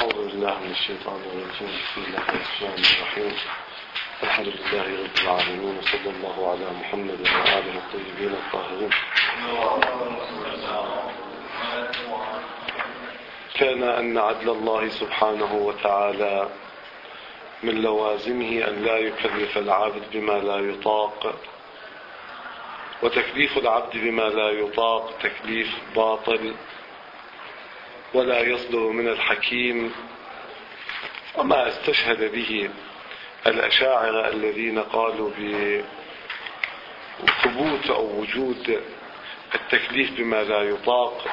أعوذ بالله من الشيطان الرجيم. بسم الله الرحمن الرحيم. الحمد لله رب العالمين، وصلى الله على محمد وآله الطيبين الطاهرين. كان أن عدل الله سبحانه وتعالى من لوازمه أن لا يكلف العبد بما لا يطاق، وتكليف العبد بما لا يطاق تكليف باطل ولا يصدر من الحكيم، وما استشهد به الأشاعرة الذين قالوا بثبوت أو وجود التكليف بما لا يطاق.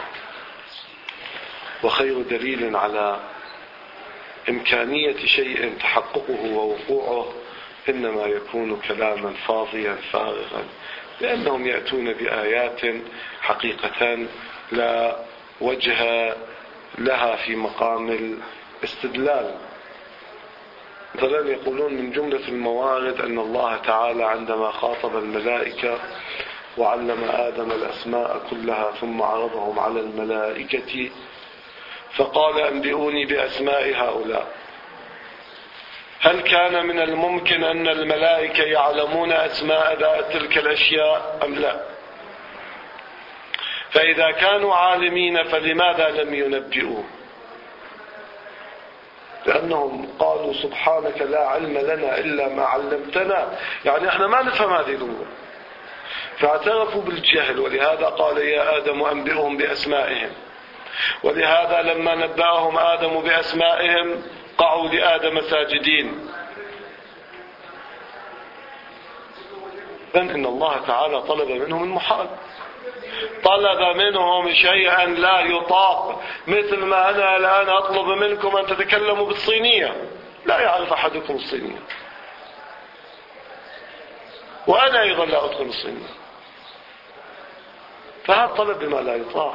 وخير دليل على إمكانية شيء تحققه ووقوعه إنما يكون كلاما فاضيا فارغا، لأنهم يأتون بآيات حقيقة لا وجه لها في مقام الاستدلال. مثلا يقولون من جملة الموارد أن الله تعالى عندما خاطب الملائكة وعلم آدم الأسماء كلها ثم عرضهم على الملائكة فقال أنبئوني بأسماء هؤلاء، هل كان من الممكن أن الملائكة يعلمون أسماء تلك الأشياء أم لا؟ فإذا كانوا عالمين فلماذا لم ينبئوا؟ لأنهم قالوا سبحانك لا علم لنا إلا ما علمتنا، يعني احنا ما نفهم هذه الأمور، فاعترفوا بالجهل. ولهذا قال يا آدم أنبئهم بأسمائهم، ولهذا لما نبأهم آدم بأسمائهم قعوا لآدم ساجدين. إن الله تعالى طلب منهم المحال، طلب منهم شيئا لا يطاق، مثل ما أنا الآن أطلب منكم أن تتكلموا بالصينية، لا يعرف أحدكم الصينية، وأنا أيضا لا أدخل الصينية، فهذا طلب بما لا يطاق.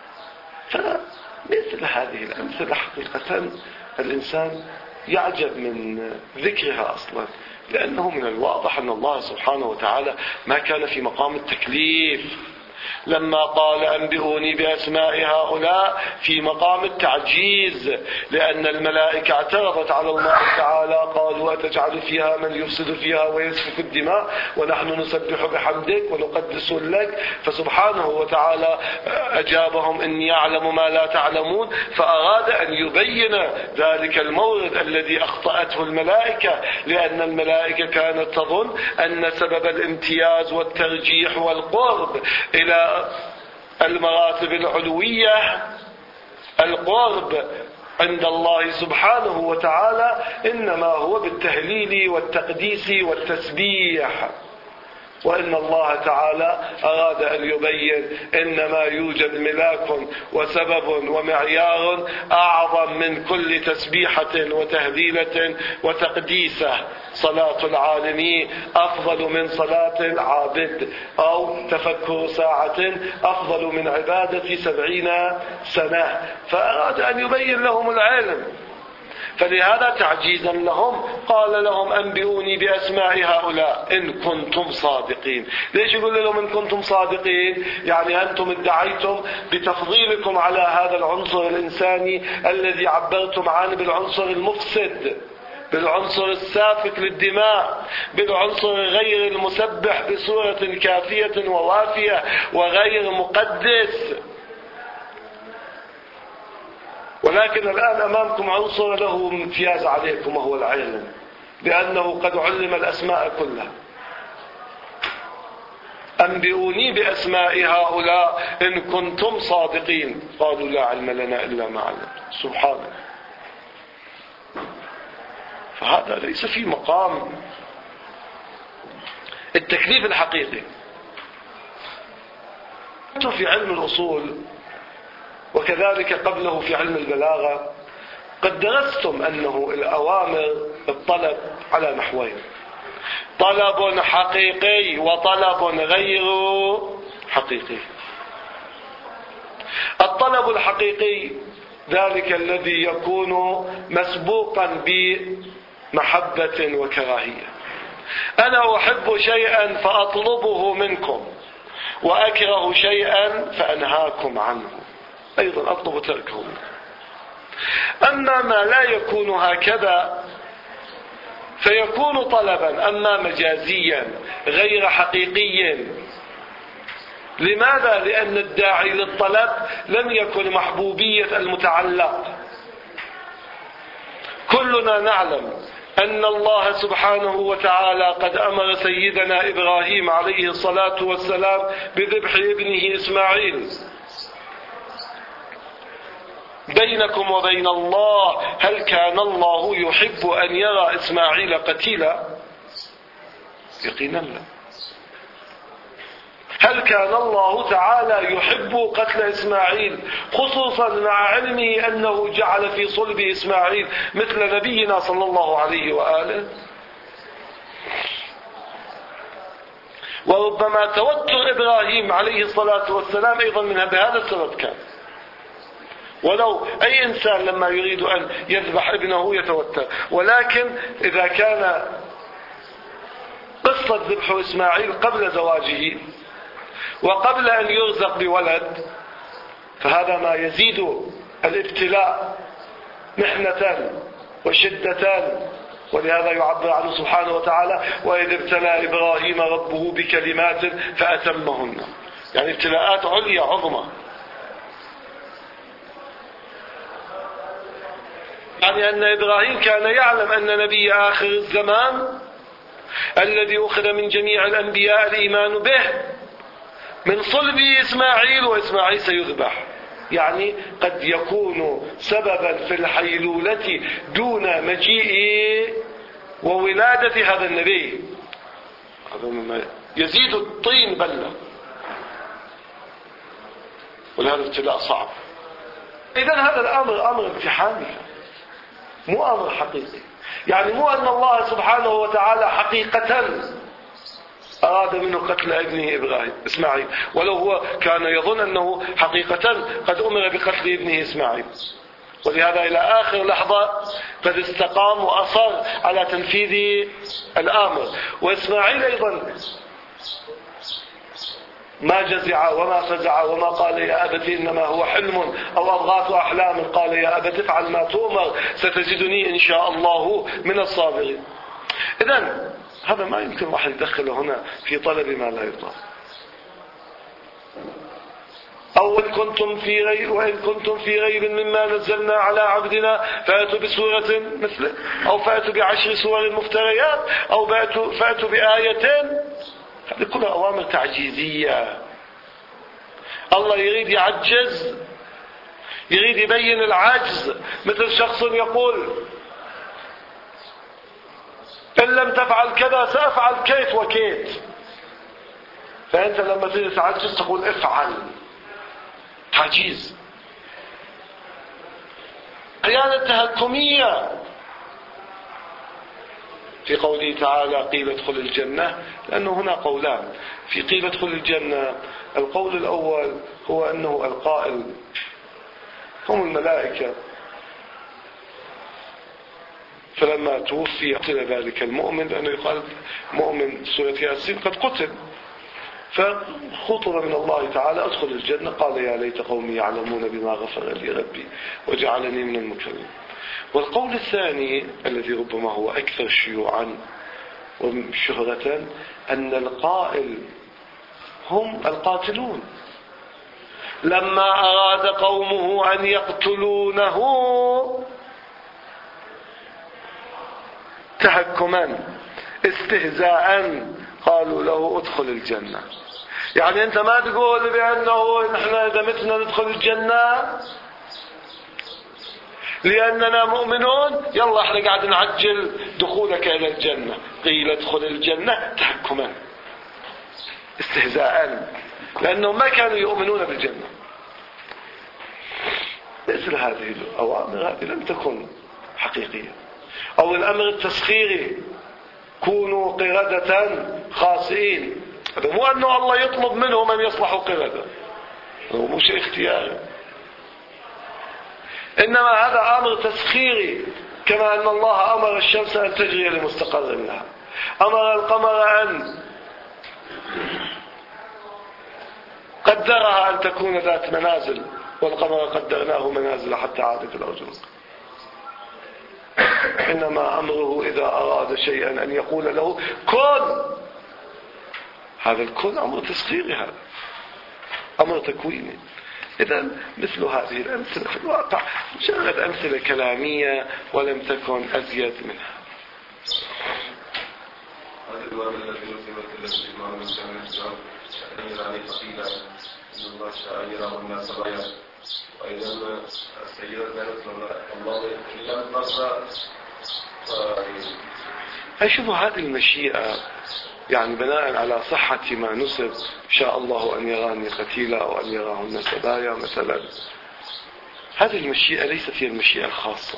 فمثل هذه الأمثلة حقيقة الإنسان يعجب من ذكرها أصلا، لأنه من الواضح أن الله سبحانه وتعالى ما كان في مقام التكليف لما قال أنبئوني بأسماء هؤلاء، في مقام التعجيز، لأن الملائكة اعترضت على الله تعالى قالوا أتجعل فيها من يفسد فيها ويسفك الدماء ونحن نسبح بحمدك ونقدس لك، فسبحانه وتعالى أجابهم إني أعلم ما لا تعلمون. فأراد أن يبين ذلك المورد الذي أخطأته الملائكة، لأن الملائكة كانت تظن أن سبب الامتياز والترجيح والقرب إلى المراتب العلوية، القرب عند الله سبحانه وتعالى، إنما هو بالتهليل والتقديس والتسبيح، وإن الله تعالى أراد أن يبين إنما يوجد ملاك وسبب ومعيار أعظم من كل تسبيحة وتهليلة وتقديسة. صلاة العالمين أفضل من صلاة العابد، أو تفكر ساعة أفضل من عبادة 70 سنة، فأراد أن يبين لهم العلم. فلهذا تعجيزا لهم قال لهم أنبئوني بأسماء هؤلاء إن كنتم صادقين. ليش يقول لهم إن كنتم صادقين؟ يعني أنتم ادعيتم بتفضيلكم على هذا العنصر الإنساني الذي عبرتم عنه بالعنصر المفسد، بالعنصر السافك للدماء، بالعنصر غير المسبح بصورة كافية ووافية وغير مقدس. ولكن الآن أمامكم عنصر له امتياز عليكم وهو العلم، لأنه قد علم الأسماء كلها. أنبئوني بأسماء هؤلاء إن كنتم صادقين، قالوا لا علم لنا إلا ما علمتنا. سبحانه. فهذا ليس في مقام التكليف الحقيقي. في علم الأصول وكذلك قبله في علم البلاغة قد درستم أنه الأوامر الطلب على نحوين: طلب حقيقي وطلب غير حقيقي. الطلب الحقيقي ذلك الذي يكون مسبوقا بمحبة وكراهية. أنا أحب شيئا فأطلبه منكم، وأكره شيئا فأنهاكم عنه، أيضا أطلب تركه. أما ما لا يكون هكذا فيكون طلبا، أما مجازيا غير حقيقي. لماذا؟ لأن الداعي للطلب لم يكن محبوبية المتعلق. كلنا نعلم أن الله سبحانه وتعالى قد أمر سيدنا إبراهيم عليه الصلاة والسلام بذبح ابنه إسماعيل. بينكم وبين الله هل كان الله يحب أن يرى إسماعيل قتيلا؟ يقينا لا. هل كان الله تعالى يحب قتل إسماعيل، خصوصا مع علمه أنه جعل في صلب إسماعيل مثل نبينا صلى الله عليه وآله؟ وربما توتر إبراهيم عليه الصلاة والسلام أيضا من بهذا السبب كان. ولو أي إنسان لما يريد أن يذبح ابنه يتوتر، ولكن إذا كان قصة ذبح إسماعيل قبل زواجه وقبل أن يرزق بولد فهذا ما يزيد الابتلاء محنة وشدة. ولهذا يعبر عنه سبحانه وتعالى: وإذ ابتلى إبراهيم ربه بكلمات فأتمهن. يعني ابتلاءات عليا عظمى. يعني أن إبراهيم كان يعلم أن نبي آخر الزمان الذي أخذ من جميع الأنبياء الإيمان به من صلب إسماعيل، وإسماعيل سيذبح. يعني قد يكون سببا في الحيلولة دون مجيء وولادة هذا النبي. هذا مما يزيد الطين بلة، ولهذا ابتلاء صعب. إذن هذا الأمر أمر امتحاني، مو أمر حقيقي. يعني مو أن الله سبحانه وتعالى حقيقة أراد منه قتل ابنه إبراهيم إسماعيل، ولو هو كان يظن أنه حقيقة قد أمر بقتل ابنه إسماعيل. ولهذا إلى آخر لحظة قد استقام وأصر على تنفيذ الأمر. وإسماعيل أيضا ما جزع وما فزع وما قال يا أبت إنما هو حلم أو أضغاث أحلام، قال يا أبت افعل ما تؤمر ستجدني إن شاء الله من الصابرين. إذن هذا ما يمكن واحد يدخله هنا في طلب ما لا يطلب. أو وإن كنتم في ريب مما نزلنا على عبدنا فأتوا بسورة مثله، أو فأتوا ب10 سور مفتريات، أو فأتوا بآيتين. هذه كلها أوامر تعجيزية. الله يريد يعجز، يريد يبين العجز. مثل شخص يقول إن لم تفعل كذا سأفعل كيت وكيت، فأنت لما تريد تعجز تقول افعل. تعجيز، خيانة تهكمية. في قوله تعالى قيل ادخل الجنة، لأنه هنا قولان في قيل ادخل الجنة. القول الأول هو أنه القائل هم الملائكة، فلما توفي قتل ذلك المؤمن، لأنه يقال مؤمن سورة ياسين قد قتل، فخطب من الله تعالى ادخل الجنة، قال يا ليت قومي يعلمون بما غفر لي ربي وجعلني من المكرمين. والقول الثاني الذي ربما هو أكثر شيوعا وشهرة أن القائل هم القاتلون، لما أراد قومه أن يقتلونه تهكما استهزاء قالوا له ادخل الجنة. يعني أنت ما تقول بأنه نحن إذا متنا ندخل الجنة لأننا مؤمنون، يلا احنا قاعد نعجل دخولك إلى الجنة. قيل ادخل الجنة تحكما استهزاء، لأنهم ما كانوا يؤمنون بالجنة. مثل هذه الأوامر هذه لم تكن حقيقية. أو الأمر التسخيري كونوا قردة خاسئين، هذا مو أنه الله يطلب منهم أن يصلحوا قردة، هو مو شيء اختياري، إنما هذا أمر تسخيري. كما أن الله أمر الشمس أن تجري لمستقر لها، أمر القمر أن قدرها أن تكون ذات منازل، والقمر قدرناه منازل حتى عاد في الأرجل. إنما أمره إذا أراد شيئا أن يقول له كن. هذا الكن أمر تسخيري، هذا أمر تكويني. إذا مثل هذه الأمثلة في الواقع مجرد أمثلة كلامية ولم تكن أزيد منها. هذا الوارد الذي نسبت التي مع المسلم الإسلام أن يراني قصيدة إن الله شاء يراه الناس بيا، وأيضا السيدة زينب الله إلا النصر. شوفوا هذه المشيئة يعني بناء على صحة ما نسب، شاء الله أن يراني قتيلا أو أن يراهن سبايا مثلا، هذه المشيئة ليست هي المشيئة الخاصة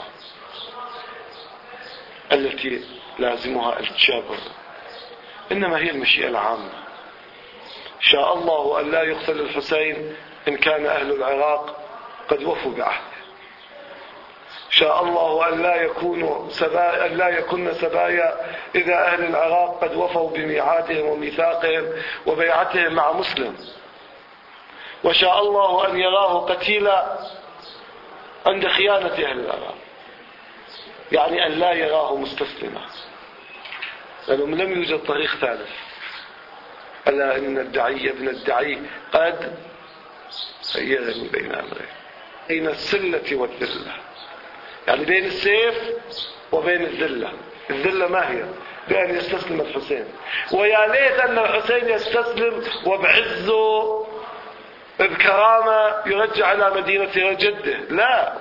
التي لازمها التشابه، إنما هي المشيئة العامة. شاء الله أن لا يقتل الحسين إن كان أهل العراق قد وفوا بعهده. شاء الله أن لا يكون سبايا إذا أهل العراق قد وفوا بميعادهم وميثاقهم وبيعتهم مع مسلم. وشاء الله أن يراه قتيلا عند خيانة أهل العراق، يعني أن لا يراه مستسلما، لأنه لم يوجد طريق ثالث. ألا إن الدعي ابن الدعي قد خيرني بين أمرين، بين السلة والذلة، يعني بين السيف وبين الذلة. الذلة ما هي؟ بأن يستسلم الحسين، ويا ليت أن الحسين يستسلم وبعزه بكرامة يرجع إلى مدينة جده. لا،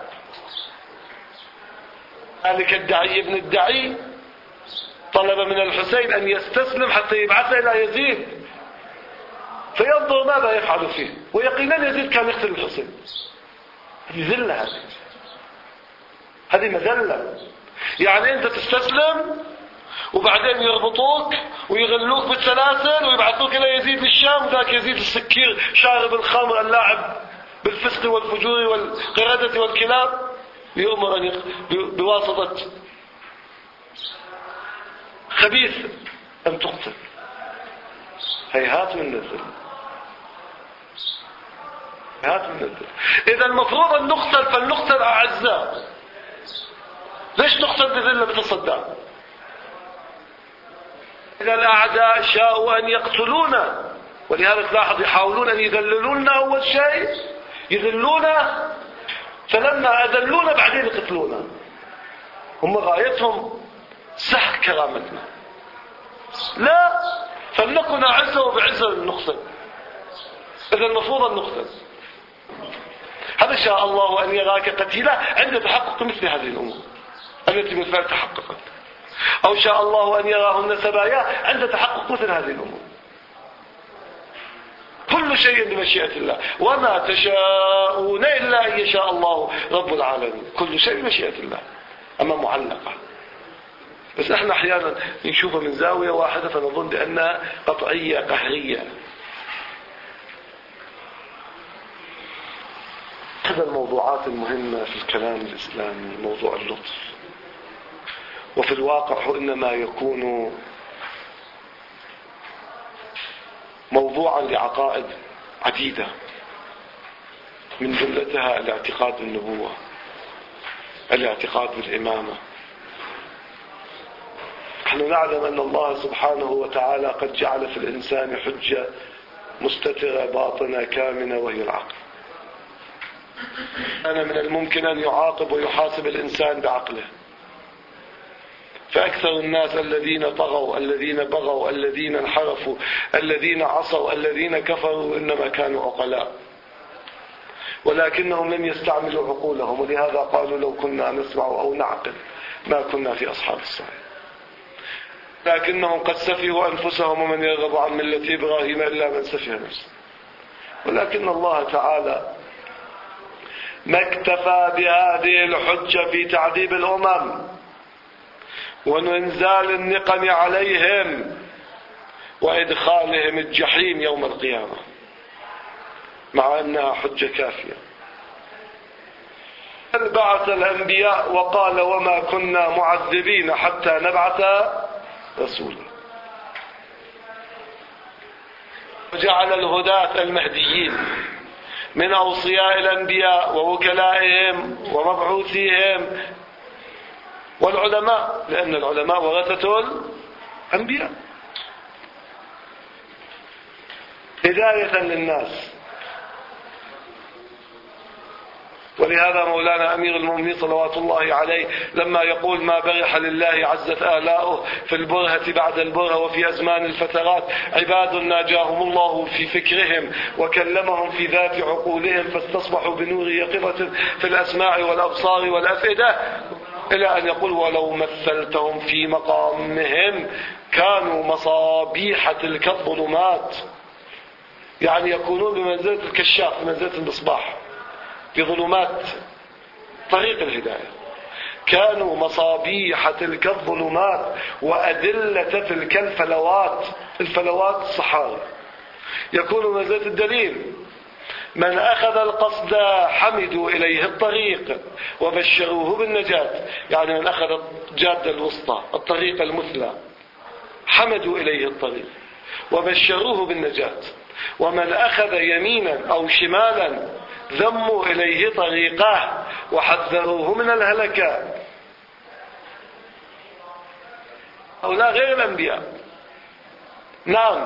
ذلك الدعي ابن الدعي طلب من الحسين أن يستسلم حتى يبعثه إلى يزيد فينظر ماذا يفعل فيه، ويقينا يزيد كان يقتل الحسين. هذه ذلة، هذه مذلة. يعني أنت تستسلم وبعدين يربطوك ويغلوك بالسلاسل ويبعثوك إلى يزيد للشام، ذاك يزيد السكير شارب الخمر اللاعب بالفسق والفجور والقردة والكلاب يؤمر أن بواسطة خبيث أن تقتل. هيهات من الذل، هيهات من الذل. إذا المفروض أن نقتل، فلنقتل أعزاء. ليش نقتل بذلة مثل صدام؟ إذا الأعداء شاءوا أن يقتلونا، ولهذا تلاحظ يحاولون أن يذللونا. أول شيء يذلونا، فلما أذلونا بعدين يقتلونا. هم غايتهم سحق كرامتنا. لا، فلنكن أعزة وبعزة نقتل. إذا المفروض أن نقتل. هذا شاء الله أن يراك قتيلا عند تحقق مثل هذه الأمور التي بالفعل تحققت، أو شاء الله أن يراهن سبايا عند تحقق مثل هذه الأمور. كل شيء بمشيئة الله، وما تشاءون إلا أن يشاء الله رب العالمين. كل شيء بمشيئة الله، أما معلقة. بس احنا احيانا نشوفها من زاوية واحدة فنظن بأنها قطعية قهرية. هذا الموضوعات المهمة في الكلام الإسلامي موضوع اللطف، وفي الواقع هو إنما يكون موضوعا لعقائد عديدة، من جملتها الاعتقاد بالنبوة، الاعتقاد بالإمامة. نحن نعلم أن الله سبحانه وتعالى قد جعل في الإنسان حجة مستترة باطنة كامنة وهي العقل. كان من الممكن أن يعاقب ويحاسب الإنسان بعقله، فأكثر الناس الذين طغوا، الذين بغوا، الذين انحرفوا، الذين عصوا، الذين كفروا إنما كانوا عقلاء، ولكنهم لم يستعملوا عقولهم، ولهذا قالوا لو كنا نسمع أو نعقل ما كنا في أصحاب السعير. لكنهم قد سفهوا أنفسهم، ومن يرغب عن ملة إبراهيم إلا من سفه نفسه. ولكن الله تعالى ما اكتفى بهذه الحجة في تعذيب الأمم وإنزال النقم عليهم وإدخالهم الجحيم يوم القيامة، مع أنها حجة كافية. بعث الأنبياء وقال وما كنا معذبين حتى نبعث رسولا، وجعل الهداة المهديين من أوصياء الأنبياء ووكلائهم ومبعوثيهم والعلماء، لأن العلماء ورثة الأنبياء، هداية للناس. ولهذا مولانا أمير المؤمنين صلوات الله عليه لما يقول ما برح لله عزت آلاؤه في البرهة بعد البرهة وفي أزمان الفترات عباد ناجاهم الله في فكرهم وكلمهم في ذات عقولهم فاستصبحوا بنور يقظة في الأسماع والأبصار والأفئدة، إلى أن يقول ولو مثلتهم في مقامهم كانوا مصابيح تلك الظلمات، يعني يكونون بمنزلة الكشاف، بمنزلة المصباح في ظلمات طريق الهداية. كانوا مصابيح تلك الظلمات وأدلة تلك الفلوات. الفلوات الصحاري يكون منزلة الدليل. من أخذ القصد حمدوا إليه الطريق وبشروه بالنجاة، يعني من أخذ الجادة الوسطى الطريق المثلى حمدوا إليه الطريق وبشروه بالنجاة. ومن أخذ يمينا أو شمالا ذموا إليه طريقه وحذروه من الهلكة. هؤلاء غير الأنبياء. نعم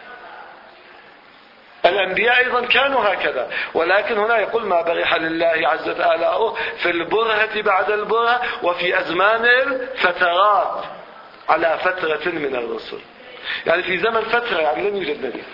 الأنبياء أيضا كانوا هكذا، ولكن هنا يقول ما برح لله عزت آلاؤه في البرهة بعد البرهة وفي أزمان الفترات، على فترة من الرسل، يعني في زمن فترة، يعني لم يوجد نبي.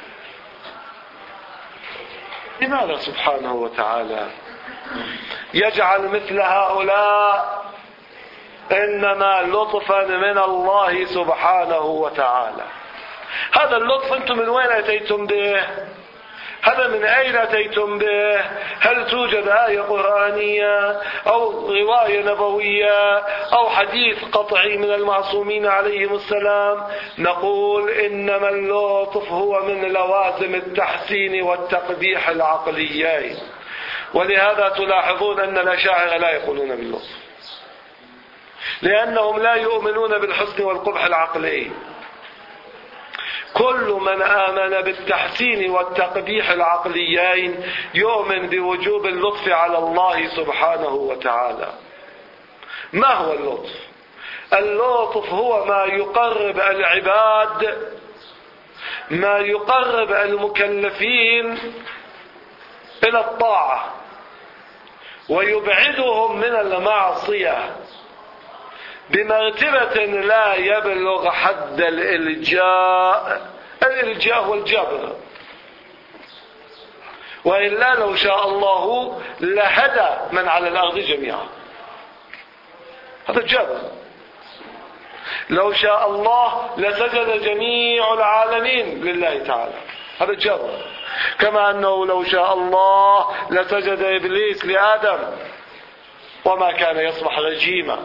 لماذا سبحانه وتعالى يجعل مثل هؤلاء إنما لطفا من الله سبحانه وتعالى؟ هذا اللطف أنتم من وين أتيتم به؟ هذا من أين أتيتم به؟ هل توجد آية قرآنية أو رواية نبوية أو حديث قطعي من المعصومين عليهم السلام؟ نقول إنما اللطف هو من لوازم التحسين والتقبيح العقليين. ولهذا تلاحظون أن الأشاعرة لا يقولون باللطف، لأنهم لا يؤمنون بالحسن والقبح العقلي. كل من آمن بالتحسين والتقبيح العقليين يؤمن بوجوب اللطف على الله سبحانه وتعالى. ما هو اللطف؟ اللطف هو ما يقرب العباد، ما يقرب المكلفين إلى الطاعة ويبعدهم من المعصية بمرتبة لا يبلغ حد الإلجاء. الإلجاء هو الجبر، وإلا لو شاء الله لهدى من على الأرض جميعا، هذا الجبر. لو شاء الله لسجد جميع العالمين لله تعالى، هذا الجبر. كما أنه لو شاء الله لسجد إبليس لآدم وما كان يصبح رجيما.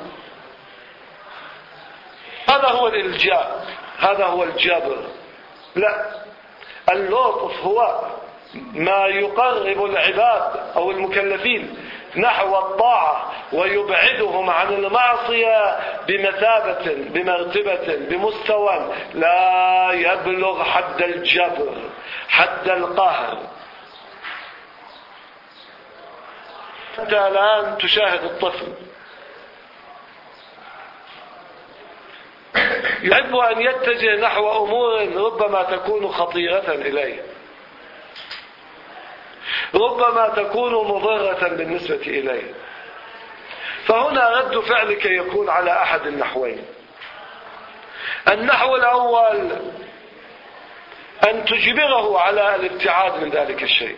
هذا هو الإلجاء، هذا هو الجبر. لا، اللطف هو ما يقرب العباد أو المكلفين نحو الطاعة ويبعدهم عن المعصية بمثابة، بمرتبة، بمستوى لا يبلغ حد الجبر، حد القهر. أنت الآن تشاهد الطفل يحب أن يتجه نحو أمور ربما تكون خطيرة إليه، ربما تكون مضرة بالنسبة إليه. فهنا رد فعلك يكون على أحد النحوين. النحو الأول أن تجبره على الابتعاد من ذلك الشيء،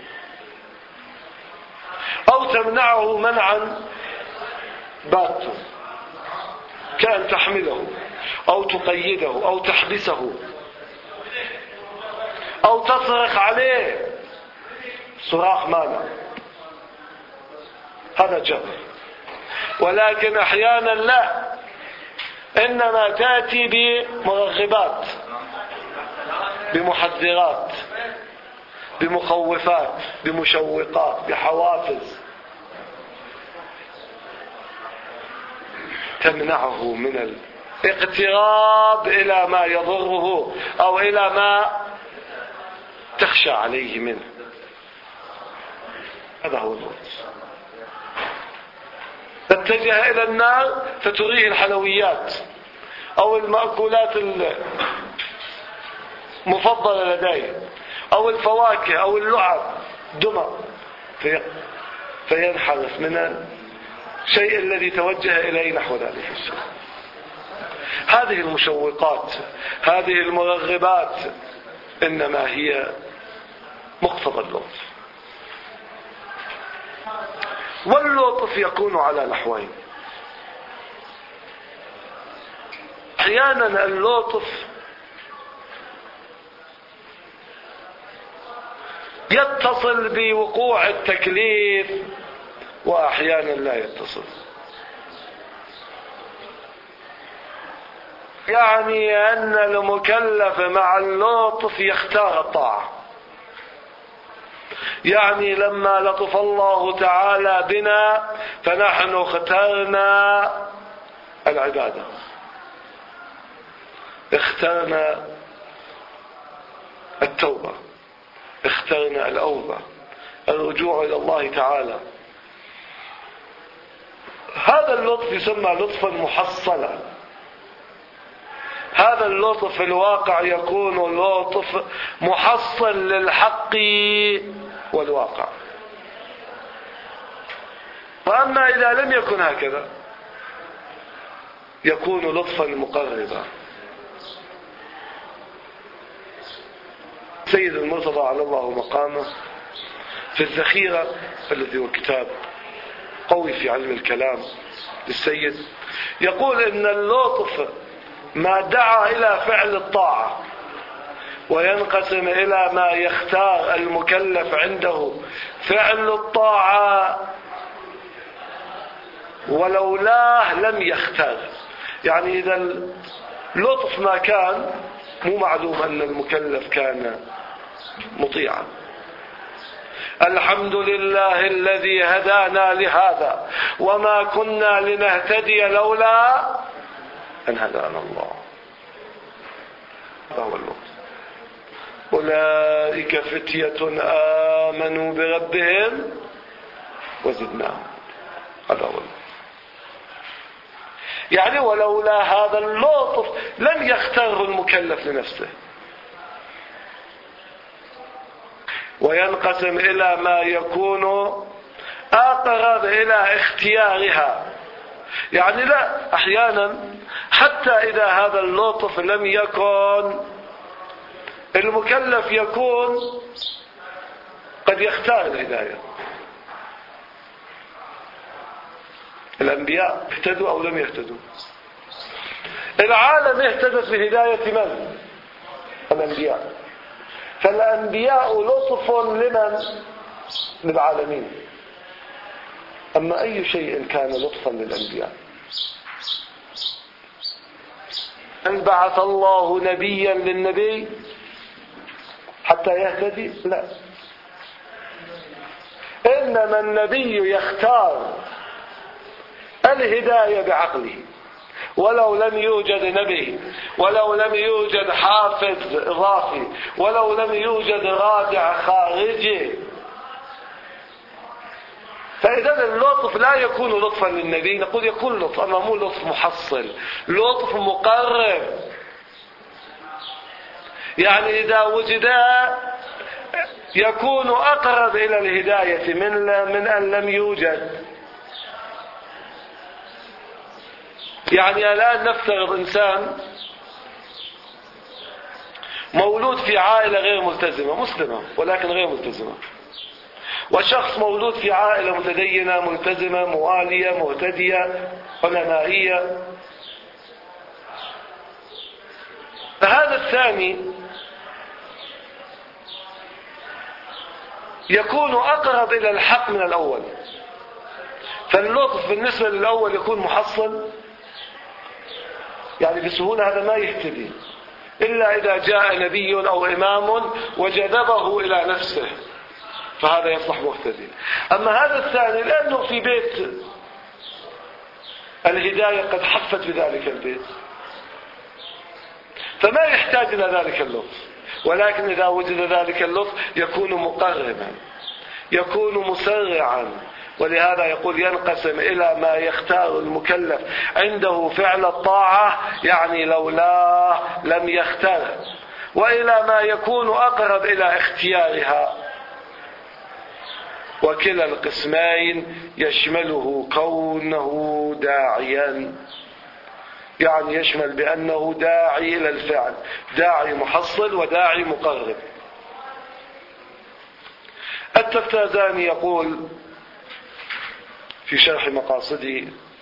أو تمنعه منعا باتا، كأن تحمله أو تقيده أو تحبسه أو تصرخ عليه صراخ مانع، هذا جبر. ولكن أحيانا لا، إنما تأتي بمرغبات، بمحذرات، بمخوفات، بمشوقات، بحوافز تمنعه من الاقتراب إلى ما يضره أو إلى ما تخشى عليه منه. هذا هو اللطف. اتجه إلى النار فتريه الحلويات أو المأكولات المفضلة لديه أو الفواكه أو اللعب دمى، فينحرف من الشيء الذي توجه إليه نحو ذلك الشيء. هذه المشوقات، هذه المرغبات، إنما هي مقتضى اللطف. واللطف يكون على نحوين. أحيانا اللطف يتصل بوقوع التكليف وأحيانا لا يتصل. يعني أن المكلف مع اللطف يختار الطاعة. يعني لما لطف الله تعالى بنا فنحن اخترنا العبادة، اخترنا التوبة، اخترنا الأوبة، الرجوع إلى الله تعالى. هذا اللطف يسمى لطفا محصلا. هذا اللطف في الواقع يكون لطف محصل للحق والواقع. وأما إذا لم يكن هكذا يكون لطفا مقربا. سيد المرتضى على الله مقامه في الذخيرة الذي هو كتاب قوي في علم الكلام للسيد يقول إن اللطف ما دعا إلى فعل الطاعة وينقسم إلى ما يختار المكلف عنده فعل الطاعة ولولاه لم يختار. يعني إذا اللطف ما كان مو معلوم أن المكلف كان مطيعا. الحمد لله الذي هدانا لهذا وما كنا لنهتدي لولا أن هدانا الله. هذا هو اللطف. أولئك فتية آمنوا بربهم وزدناهم. هذا هو اللطف. يعني ولولا هذا اللطف لم يختاره المكلف لنفسه. وينقسم إلى ما يكون أقرب إلى اختيارها. يعني لا، أحيانا حتى إذا هذا اللطف لم يكن المكلف يكون قد يختار الهداية. الأنبياء اهتدوا أو لم يهتدوا؟ العالم اهتدت بهداية من؟ الأنبياء. فالأنبياء لطف لمن؟ للعالمين. أما أي شيء كان لطفا للأنبياء؟ أن بعث الله نبيا للنبي حتى يهتدي؟ لا، إنما النبي يختار الهداية بعقله. ولو لم يوجد نبي، ولو لم يوجد حافظ إضافي، ولو لم يوجد رادع خارجي، فإذا اللطف لا يكون لطفا للنبي. نقول يكون لطف، أما مو لطف محصل، لطف مقرب. يعني إذا وجد يكون أقرب إلى الهداية من أن لم يوجد. يعني الآن نفترض إنسان مولود في عائلة غير ملتزمة، مسلمة ولكن غير ملتزمة، وشخص مولود في عائلة متدينة ملتزمة موالية مهتدية علمائية. فهذا الثاني يكون أقرب إلى الحق من الأول. فاللطف بالنسبة للأول يكون محصل، يعني بسهولة هذا ما يهتدي إلا إذا جاء نبي أو إمام وجذبه إلى نفسه، فهذا يصبح مهتدي. أما هذا الثاني لأنه في بيت الهداية قد حفت بذلك البيت فما يحتاج إلى ذلك اللطف. ولكن إذا وجد ذلك اللطف يكون مقربا، يكون مسرعا، ولهذا يقول ينقسم إلى ما يختار المكلف عنده فعل الطاعة، يعني لولاه لم يختار، وإلى ما يكون أقرب إلى اختيارها. وكلا القسمين يشمله كونه داعيا، يعني يشمل بأنه داعي إلى الفعل، داعي محصل وداعي مقرب. التفتازاني يقول في شرح مقاصده: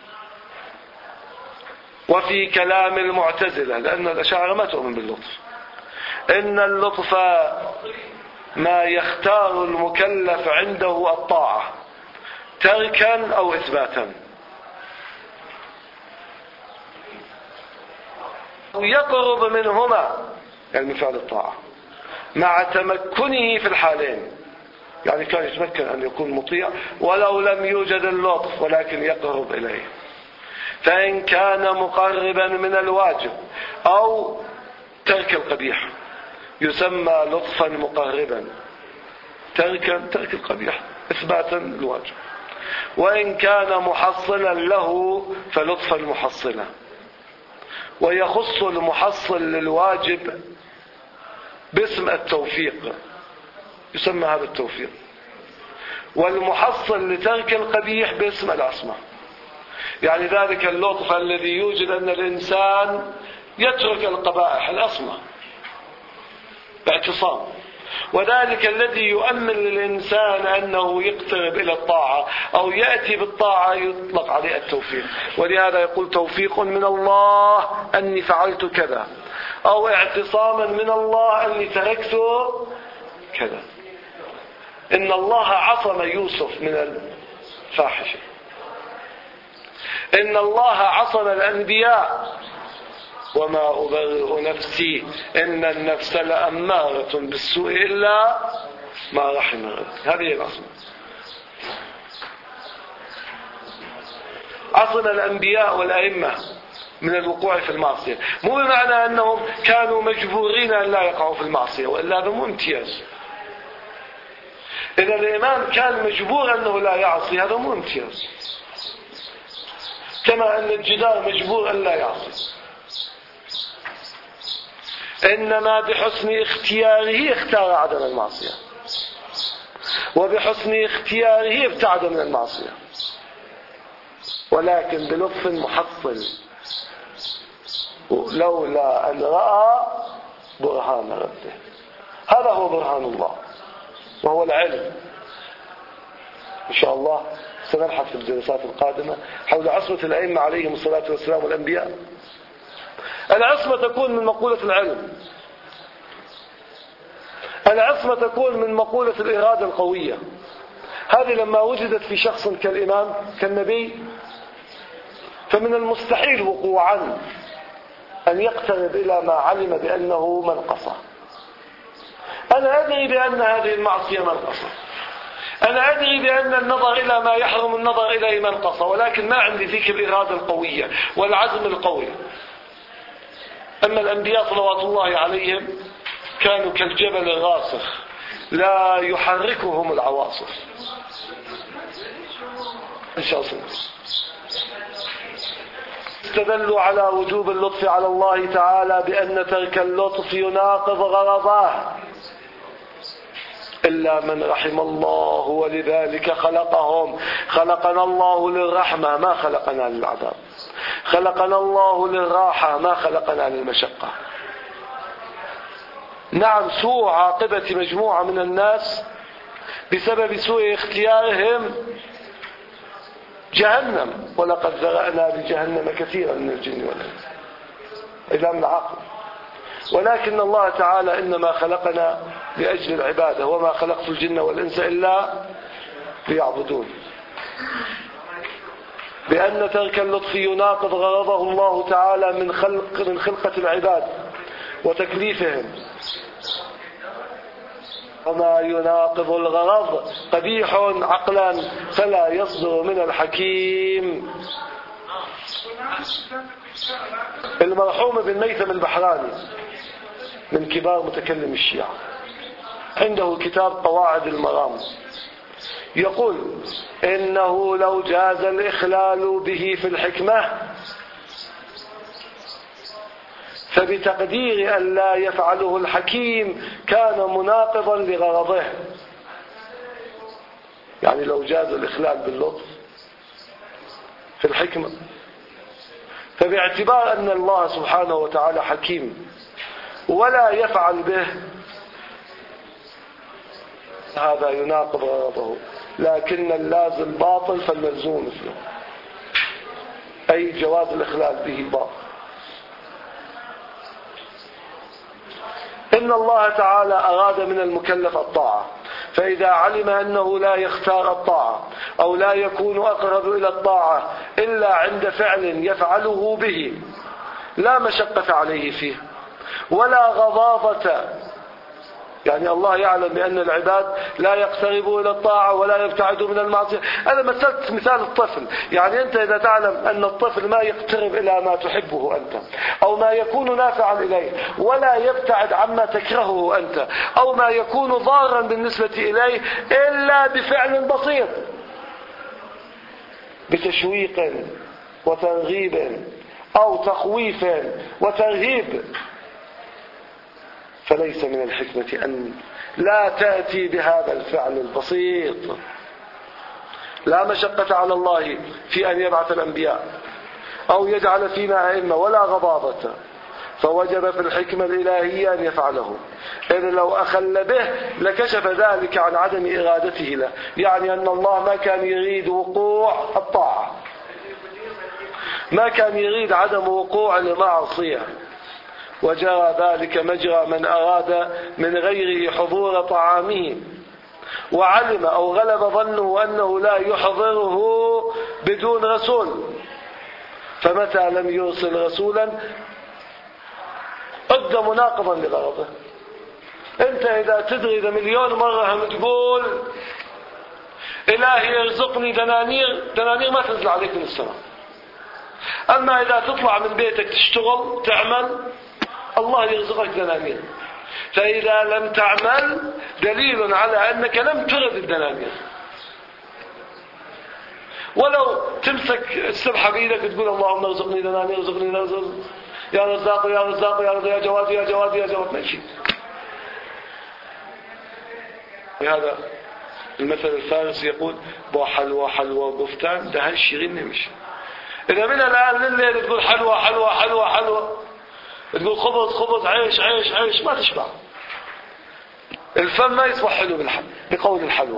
وفي كلام المعتزلة، لأن الأشاعرة ما تؤمن باللطف، إن اللطف ما يختار المكلف عنده الطاعة تركا أو إثباتا، يقرب منهما يعني من فعل الطاعة مع تمكنه في الحالين، يعني كان يتمكن أن يكون مطيع ولو لم يوجد اللطف، ولكن يقرب إليه. فإن كان مقربا من الواجب أو ترك القبيح يسمى لطفا مقربا، ترك القبيح إثباتا الواجب. وإن كان محصلا له فلطفا محصلا. ويخص المحصل للواجب باسم التوفيق، يسمى هذا التوفيق، والمحصل لترك القبيح باسم العصمة. يعني ذلك اللطف الذي يوجد أن الإنسان يترك القبائح، العصمة باعتصام، وذلك الذي يؤمن للإنسان أنه يقترب إلى الطاعة أو يأتي بالطاعة يطلق عليه التوفيق. ولهذا يقول توفيق من الله أني فعلت كذا، أو اعتصاما من الله أني تركت كذا. إن الله عصم يوسف من الفاحشة، إن الله عصم الأنبياء، وما أبرئ نفسي إن النفس لأمارة بالسوء إلا ما رحم ربي. هذه العصمة. عصم الأنبياء والأئمة من الوقوع في المعصية، مو بمعنى أنهم كانوا مجبورين أن لا يقعوا في المعصية، وإلا هذا مو امتياز. إذا الإمام كان مجبور أنه لا يعصي، هذا مو امتياز، كما أن الجدار مجبور أن لا يعصي. إنما بحسن اختياره اختار عدم المعصية، وبحسن اختياره ابتعد من المعصية، ولكن بلطف محصل، لولا أن رأى برهان ربه. هذا هو برهان الله، وهو العلم. إن شاء الله سنبحث في الجلسات القادمة حول عصمة الأئمة عليهم الصلاة والسلام والأنبياء. العصمة تكون من مقولة العلم، العصمة تكون من مقولة الإرادة القوية. هذه لما وجدت في شخص كالإمام كالنبي، فمن المستحيل وقوعا أن يقترب إلى ما علم بأنه منقصة. أنا أدري بأن هذه المعصية منقصة، أنا أدري بأن النظر إلى ما يحرم النظر إليه منقصة، ولكن ما عندي ذيك الإرادة القوية والعزم القوي. أما الأنبياء صلوات الله عليهم كانوا كالجبل الراسخ لا يحركهم العواصف. إن شاء الله استدلوا على وجوب اللطف على الله تعالى بأن ترك اللطف يناقض غرضاه، إلا من رحم الله ولذلك خلقهم. خلقنا الله للرحمة ما خلقنا للعذاب، خلقنا الله للراحة ما خلقنا للمشقة. نعم، سوء عاقبة مجموعة من الناس بسبب سوء اختيارهم جهنم، ولقد ذرأنا لجهنم كثيرا من الجن والإنس، إلا من العقل. ولكن الله تعالى إنما خلقنا لأجل العبادة، وما خلقت الجن والإنس إلا ليعبدون. بأن ترك اللطف يناقض غرضه الله تعالى من خلقة العباد وتكليفهم، وما يناقض الغرض قبيح عقلا فلا يصدر من الحكيم. المرحوم بن ميثم البحراني من كبار متكلم الشيعة عنده كتاب قواعد المرام يقول إنه لو جاز الإخلال به في الحكمة فبتقدير أن لا يفعله الحكيم كان مناقضا لغرضه. يعني لو جاز الإخلال باللطف في الحكمة فباعتبار أن الله سبحانه وتعالى حكيم ولا يفعل به هذا يناقض غرضه، لكن اللازم باطل فالملزوم مثله، أي جواز الإخلال به باطل. إن الله تعالى أراد من المكلف الطاعة، فإذا علم أنه لا يختار الطاعة أو لا يكون أقرب إلى الطاعة إلا عند فعل يفعله به لا مشقة عليه فيه ولا غضاضة، يعني الله يعلم بأن العباد لا يقتربوا إلى الطاعة ولا يبتعدوا من المعصية. أنا مثلت مثال الطفل، يعني أنت إذا تعلم أن الطفل ما يقترب إلى ما تحبه أنت أو ما يكون نافعا إليه ولا يبتعد عما تكرهه أنت أو ما يكون ضارا بالنسبة إليه إلا بفعل بسيط بتشويق وترغيب أو تخويف وترهيب، فليس من الحكمة أن لا تأتي بهذا الفعل البسيط. لا مشقة على الله في أن يبعث الأنبياء أو يجعل فينا أئمة ولا غضاضة، فوجب في الحكمة الإلهية أن يفعله، إذ لو أخل به لكشف ذلك عن عدم إرادته له، يعني أن الله ما كان يريد وقوع الطاعة، ما كان يريد عدم وقوع المعصية، وجرى ذلك مجرى من أراد من غيره حضور طعامه وعلم أو غلب ظنه أنه لا يحضره بدون رسول، فمتى لم يرسل رسولا قد مناقضا لغرضه. انت اذا تدري إذا مليون مرة هم تقول إلهي يرزقني دنانير ما تنزل عليك من السماء، أما إذا تطلع من بيتك تشتغل تعمل الله يرزقك دنانير، فإذا لم تعمل دليل على أنك لم ترد الدنانير. ولو تمسك السبحة بإيدك تقول اللهم ارزقني دنانير ارزقني دنانير يا رزاق يا رزاق يا رزاق يا جواد يا جواد يا جواد، ماشي. هذا المثل الفارسي يقول بو حلوى حلوى قفتان دهن شيرين نمشي. إذا من الآن لليل تقول حلوى حلوى حلوى حلوى، تقول خبز خبز عيش عيش عيش، ما تشبع. الفم ما يصبح حلو بقول الحلوى.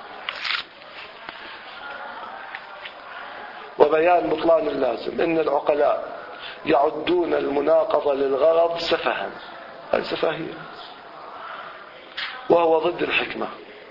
وبيان بطلان اللازم، إن العقلاء يعدون المناقضة للغرض سفها، السفاهية، وهو ضد الحكمة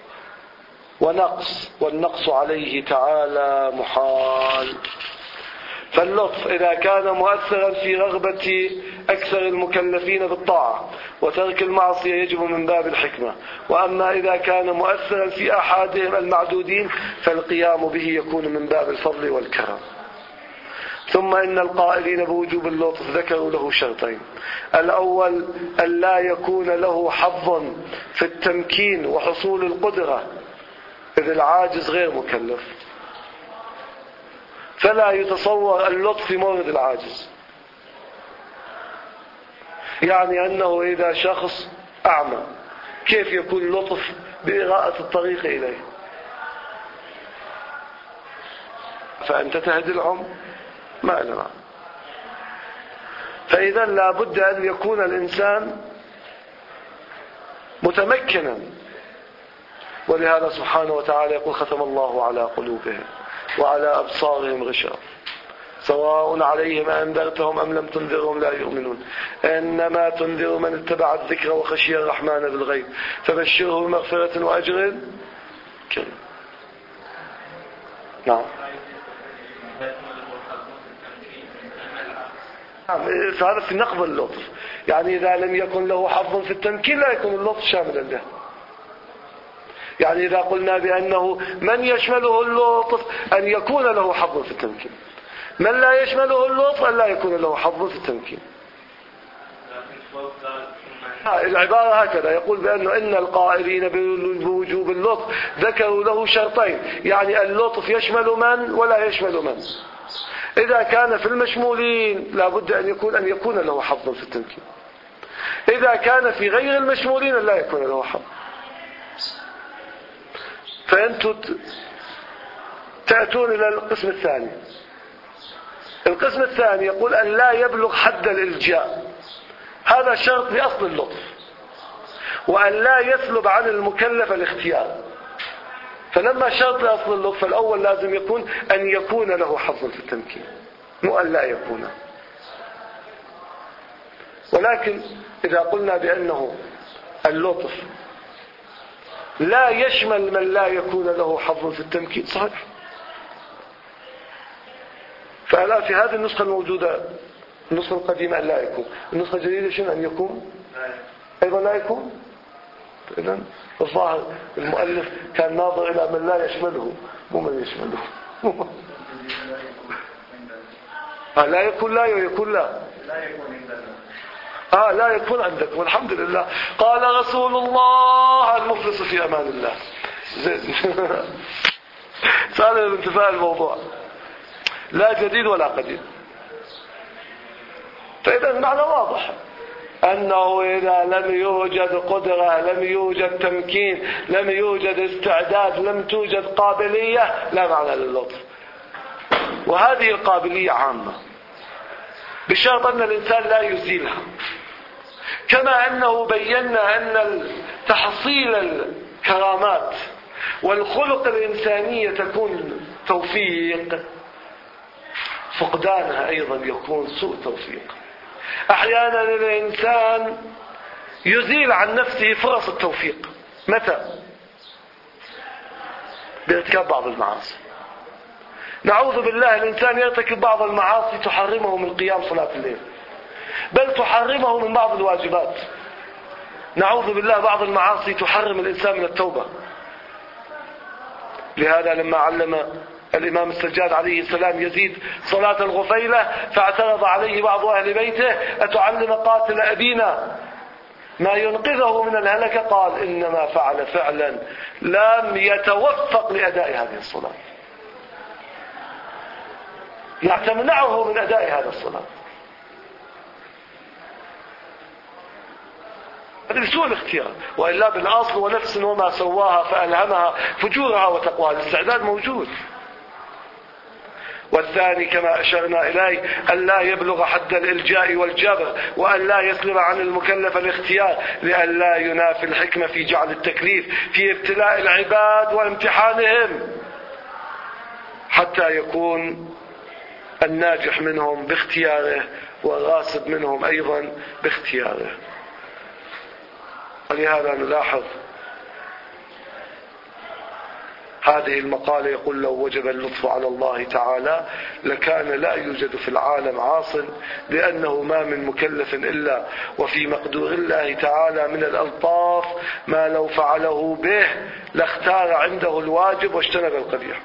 ونقص، والنقص عليه تعالى محال. فاللطف إذا كان مؤثرا في رغبة أكثر المكلفين بالطاعة وترك المعصية يجب من باب الحكمة، وأما إذا كان مؤثرا في أحدهم المعدودين فالقيام به يكون من باب الفضل والكرم. ثم إن القائلين بوجوب اللطف ذكروا له شرطين: الأول أن لا يكون له حظ في التمكين وحصول القدرة، إذ العاجز غير مكلف، فلا يتصور اللطف في مورد العاجز. يعني أنه إذا شخص أعمى كيف يكون اللطف بإراءة الطريق إليه؟ فأنت تهدي العمر ما لنا. فإذا لا بد أن يكون الإنسان متمكنا، ولهذا سبحانه وتعالى يقول ختم الله على قلوبهم وعلى أبصارهم غشاوة سواء عليهم أنذرتهم أم لم تنذرهم لا يؤمنون إنما تنذر من اتبع الذكر وخشي الرحمن بالغيب فبشره بمغفرة وأجر كريم. نعم، هذا في نقض اللطف، يعني إذا لم يكن له حظ في التمكين لا يكون اللطف شاملا له. يعني إذا قلنا بأنه من يشمله اللطف أن يكون له حظ في التمكين، من لا يشمله اللطف أن لا يكون له حظ في التمكين. العبارة هكذا يقول بأنه إن القائلين بوجوب اللطف ذكروا له شرطين، يعني اللطف يشمل من ولا يشمل من. إذا كان في المشمولين لابد أن يكون له حظ في التمكين، إذا كان في غير المشمولين لا يكون له حظ. فأنتم تأتون إلى القسم الثاني. القسم الثاني يقول أن لا يبلغ حد الإلجاء، هذا شرط لأصل اللطف، وأن لا يسلب عن المكلف الاختيار. فلما شرط لأصل اللطف فالأول لازم يكون أن يكون له حظ في التمكين، مو أن لا يكون. ولكن إذا قلنا بأنه اللطف لا يشمل من لا يكون له حظ في التمكين صحيح. فالآن في هذه النسخة الموجودة، النسخة القديمة أن لا يكون، النسخة الجديدة شنو أن يكون؟ أيضا لا يكون. إذن الظاهر المؤلف كان ناظر إلى من لا يشمله مو من يشمله. لا يكون لا يكون لا لا يكون عندكم الحمد لله. قال رسول الله المخلص في أمان الله. سأل بانتفاء الموضوع، لا جديد ولا قديم. فإذا المعنى واضح أنه إذا لم يوجد قدرة، لم يوجد تمكين، لم يوجد استعداد، لم توجد قابلية، لا معنى للطف. وهذه القابلية عامة بشرط أن الإنسان لا يزيلها. كما أنه بينا أن تحصيل الكرامات والخلق الإنسانية تكون توفيق، فقدانها أيضا يكون سوء توفيق. أحيانا الإنسان يزيل عن نفسه فرص التوفيق. متى؟ بارتكاب بعض المعاصي. نعوذ بالله الإنسان يرتكب بعض المعاصي تحرمه من قيام صلاة الليل، بل تحرمه من بعض الواجبات. نعوذ بالله بعض المعاصي تحرم الإنسان من التوبة. لهذا لما علم الإمام السجاد عليه السلام يزيد صلاة الغفيلة فاعترض عليه بعض أهل بيته: أتعلم قاتل أبينا ما ينقذه من الهلكة؟ قال: إنما فعل فعلا لم يتوفق لأداء هذه الصلاة، تمنعه من أداء هذا الصلاة. هذا سوء الاختيار. وإلا بالأصل ونفس وما سواها فألهمها فجورها وتقواها، الاستعداد موجود. والثاني كما أشرنا إليه أن لا يبلغ حد الإلجاء والجبر، وأن لا يسلب عن المكلف الاختيار، لأن لا ينافي الحكمة في جعل التكليف في ابتلاء العباد وامتحانهم، حتى يكون الناجح منهم باختياره والغاصب منهم أيضا باختياره. ولهذا نلاحظ هذه المقالة يقول: لو وجب اللطف على الله تعالى لكان لا يوجد في العالم عاص، لأنه ما من مكلف إلا وفي مقدور الله تعالى من الألطاف ما لو فعله به لاختار عنده الواجب واجتنب القبيح.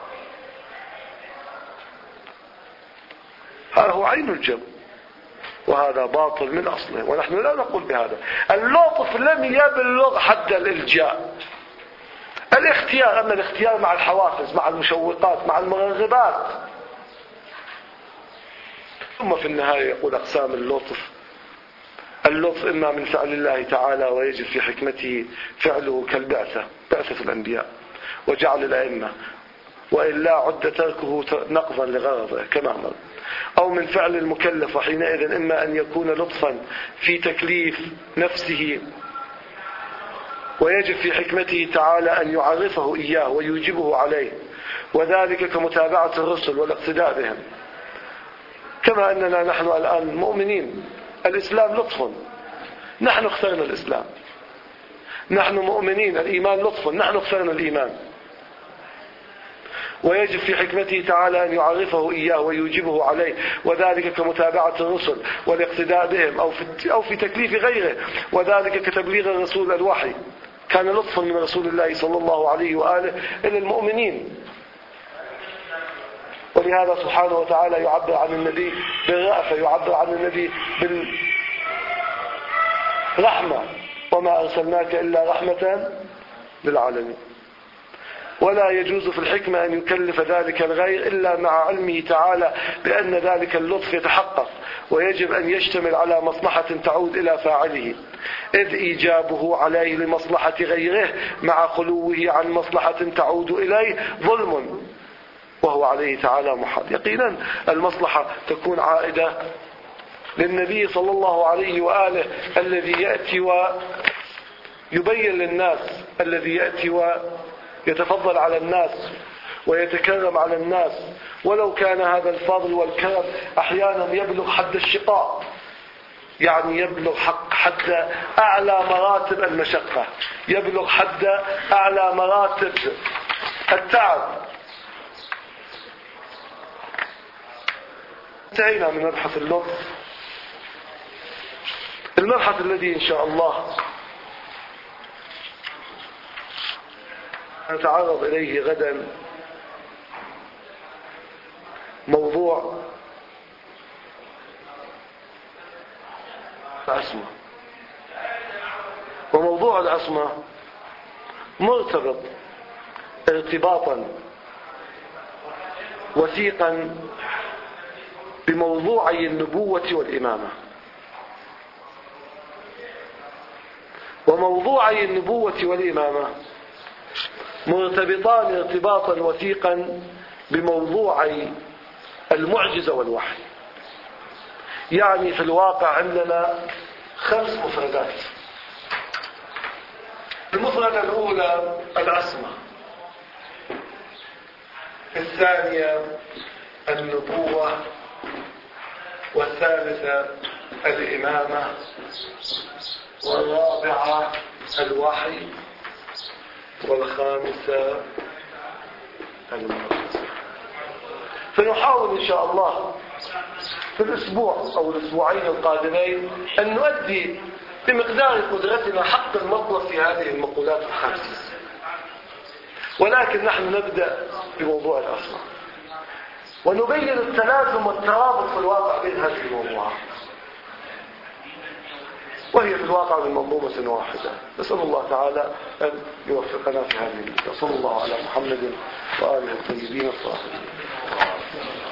هذا هو عين الجبر، وهذا باطل من أصله، ونحن لا نقول بهذا. اللطف لم يبلغ حد الإلجاء. الاختيار، أما الاختيار مع الحوافز، مع المشوقات، مع المرغبات. ثم في النهاية يقول: أقسام اللطف: اللطف إما من فعل الله تعالى ويجب في حكمته فعله كالبعثة، بعثة الأنبياء وجعل الأئمة، وإلا عد تركه نقضا لغرضه كما أمر، أو من فعل المكلف، وحينئذ إما أن يكون لطفا في تكليف نفسه ويجب في حكمته تعالى أن يعرفه إياه ويوجبه عليه، وذلك كمتابعة الرسل والاقتداء بهم. كما أننا نحن الآن مؤمنين، الإسلام لطف، نحن اخترنا الإسلام. نحن مؤمنين، الإيمان لطف، نحن اخترنا الإيمان. ويجب في حكمته تعالى أن يعرفه إياه ويوجبه عليه، وذلك كمتابعة الرسل والاقتداء بهم، أو في تكليف غيره، وذلك كتبليغ الرسول الوحي. كان لطفا من رسول الله صلى الله عليه وآله إلى المؤمنين. ولهذا سبحانه وتعالى يعبر عن النبي بالرأفة، يعبر عن النبي رحمة، وما أرسلناك إلا رحمة للعالمين. ولا يجوز في الحكمة أن يكلف ذلك الغير إلا مع علمه تعالى بأن ذلك اللطف يتحقق، ويجب أن يشتمل على مصلحة تعود إلى فاعله، إذ إيجابه عليه لمصلحة غيره مع خلوه عن مصلحة تعود إليه ظلم، وهو عليه تعالى محال. يقينا المصلحة تكون عائدة للنبي صلى الله عليه وآله الذي يأتي ويبين للناس، الذي يأتي ويتفضل على الناس ويتكرم على الناس، ولو كان هذا الفضل والكرم أحيانا يبلغ حد الشقاء، يعني يبلغ حد أعلى مراتب المشقة، يبلغ حد أعلى مراتب التعب. انتهينا من مبحث اللطف. المبحث الذي إن شاء الله نتعرض إليه غدا موضوع العصمة. وموضوع العصمة مرتبط ارتباطا وثيقا بموضوعي النبوة والإمامة. وموضوعي النبوة والإمامة مرتبطان ارتباطا وثيقا بموضوعي المعجزة والوحي. يعني في الواقع عندنا 5 مفردات. المفردة الأولى العصمة، الثانية النبوة، والثالثة الإمامة، والرابعة الوحي، والخامسة المعجزة. فنحاول إن شاء الله في الأسبوع أو الأسبوعين القادمين أن نؤدي بمقدار قدرتنا حق المطلب في هذه المقولات ال5. ولكن نحن نبدأ بموضوع العصمة ونبين التلازم والترابط في الواقع بين هذه الموضوعات، وهي في الواقع من منظومة واحدة. نسأل الله تعالى أن يوفقنا في هذه. صلى الله على محمد وآله الطيبين الطاهرين.